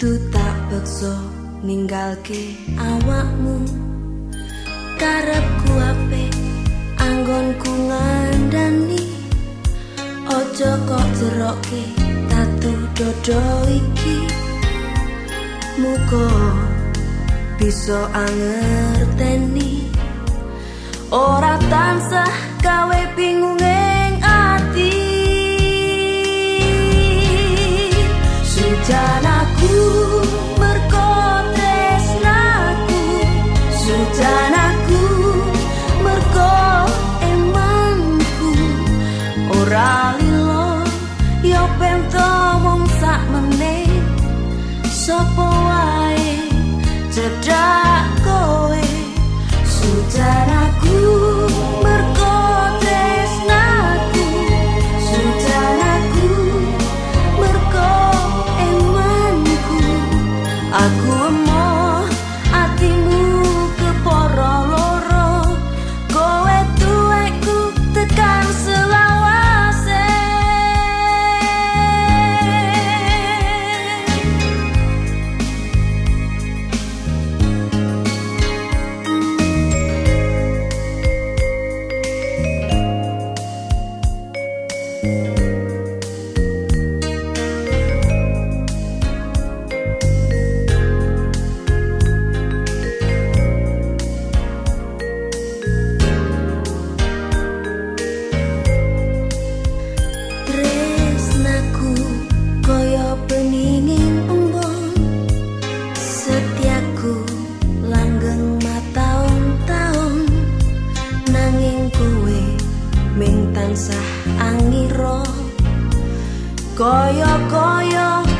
Kudu tak beksa ninggalke awakmu. Karepku apik anggonku ngandani. Ojo kok jerokke tatu dodo iki. Muga bisa angerteni. Ora tansah gawe bingung ing ati. Sujan aku merko tresnaku. Sujan aku merko emanku. Ora lilo yo pento mung sak meneh. Sopo wae cedak kowe. Sujan aku merko tresnaku. Sujan aku merko emanku. Aku emoh atimu keporo loro. Kowe tuwekku tekan selawase. Tansah angiro koyo-koyo